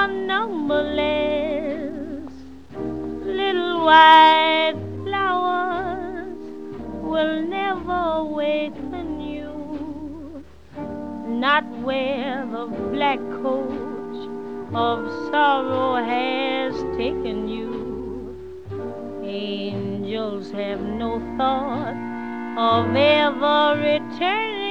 are numberless. Little white flowers will never waken you, not where the black coach of sorrow has taken you. Angels have no thought of ever returning